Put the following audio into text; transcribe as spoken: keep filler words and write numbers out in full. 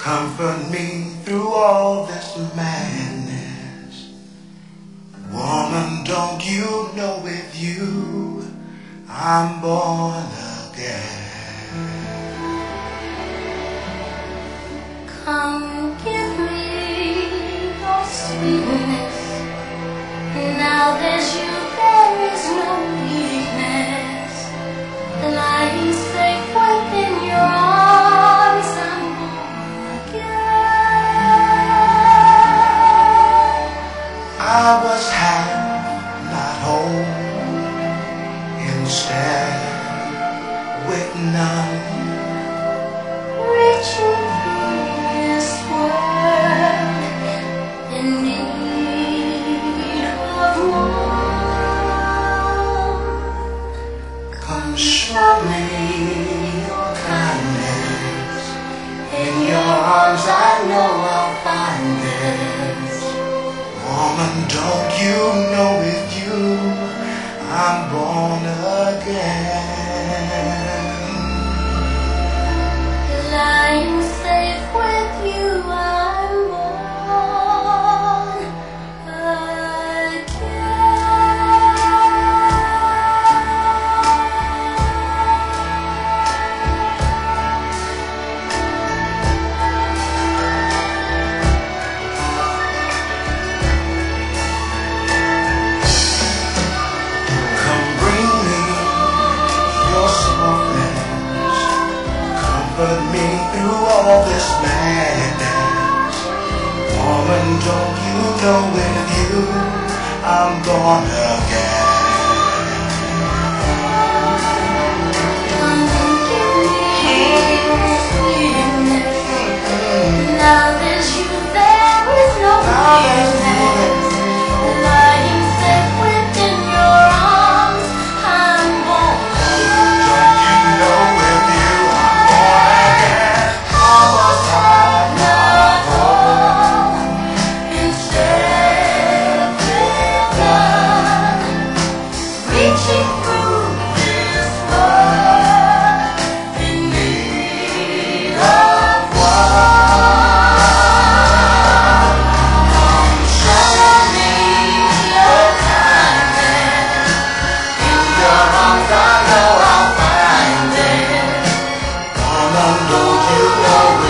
comfort me through all this madness. Woman, don't you know with you I'm born again? Come give me your sweetness. Now there's you, there is no weakness. Lying safe within your arms, I'm born again. I was half, not whole, instead with none, reaching through this world in need of one. Come show me your kindness. In your arms I know I'll find it. Woman, don't you know with you I'm born again? Lying safe with you, I'm born Comfort me through all this madness. Woman, don't you know with you I'm born again? Come and give me your sweetness. Now there's you, there is no weakness. Lying safe within your arms, I'm born again. Don't you know with you I'm born again? I was half, not whole, Instead with none, reaching through this world in need of one. Come show me your kindness. In your arms I know I'll find it. woman, don't you know